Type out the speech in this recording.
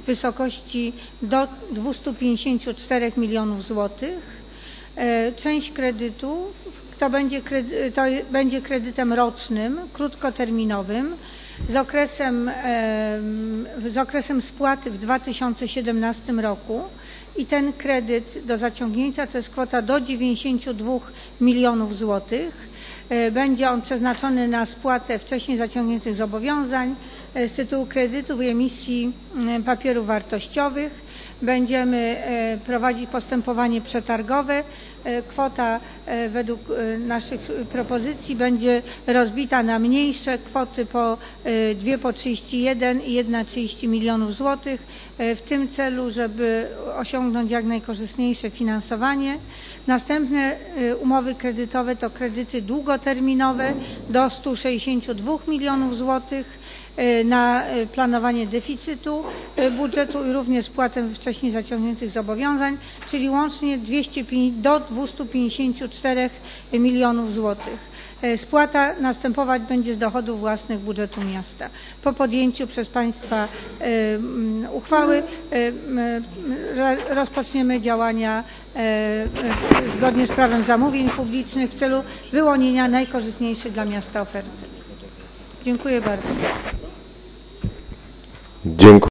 wysokości do 254 milionów złotych. Część kredytów to będzie kredytem rocznym, krótkoterminowym z okresem spłaty w 2017 roku i ten kredyt do zaciągnięcia to jest kwota do 92 milionów złotych. Będzie on przeznaczony na spłatę wcześniej zaciągniętych zobowiązań z tytułu kredytów i emisji papierów wartościowych. Będziemy prowadzić postępowanie przetargowe. Kwota według naszych propozycji będzie rozbita na mniejsze kwoty, dwie po 31 i jedna 30 milionów złotych w tym celu, żeby osiągnąć jak najkorzystniejsze finansowanie. Następne umowy kredytowe to kredyty długoterminowe do 162 milionów złotych na planowanie deficytu budżetu i również spłatę wcześniej zaciągniętych zobowiązań, czyli łącznie do 254 milionów złotych. Spłata następować będzie z dochodów własnych budżetu miasta. Po podjęciu przez Państwa uchwały rozpoczniemy działania zgodnie z prawem zamówień publicznych w celu wyłonienia najkorzystniejszej dla miasta oferty. Dziękuję bardzo. Dziękuję.